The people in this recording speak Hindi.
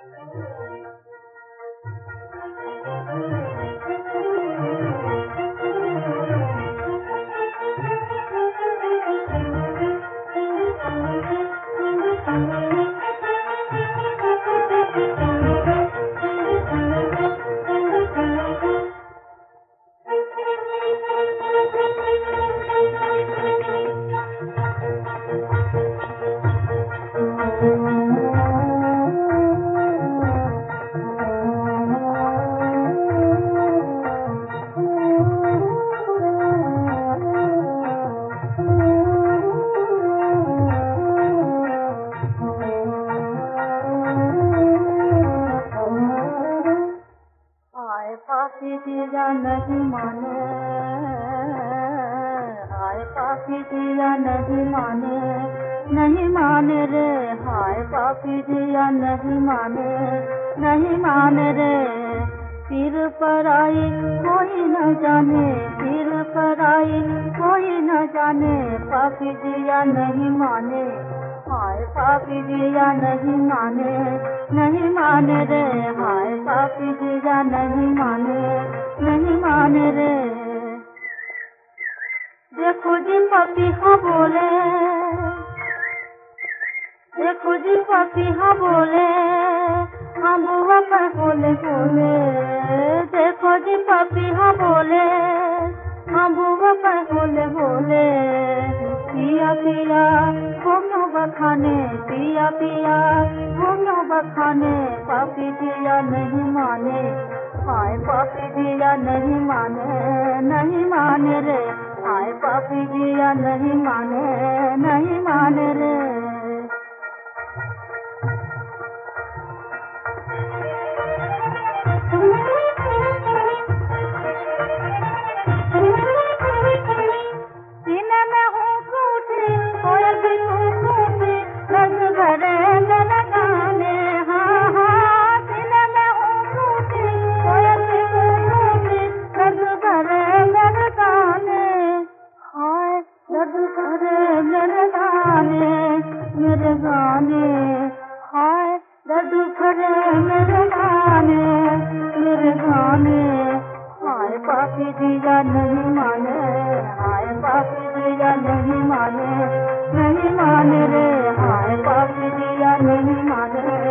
पापी दिया नहीं माने, हाय पापी दिया नहीं माने, नहीं माने रे, हाय पापी दिया नहीं माने, नहीं माने रे। सिर पर आई कोई न जाने, सिर पर आई कोई न जाने, पापी दिया नहीं माने, हाय पापी दिया नहीं माने, नहीं माने रे, हाय पापी दिया नहीं माने, नहीं माने रे। देखो जी पपीहा बोले, देखो जी पपीहा बोले, हम बुआ पर बोले बोले, देखो जी पपीहा बोले, हम बुआ पर बोले बोले। पिया पिया घूमो बखाने, पिया पिया घूमो बखाने, पापी दिया नहीं माने, हाय पापी दिया नहीं माने, नहीं माने रे, हाय पापी दिया नहीं माने, नहीं माने रे। मेरे गाने हाय दर्द भरे मेरे गाने, मेरे गाने हाय पापी दिया नहीं माने, हाय पापी दिया नहीं माने, नहीं माने रे, हाय पापी दिया नहीं माने।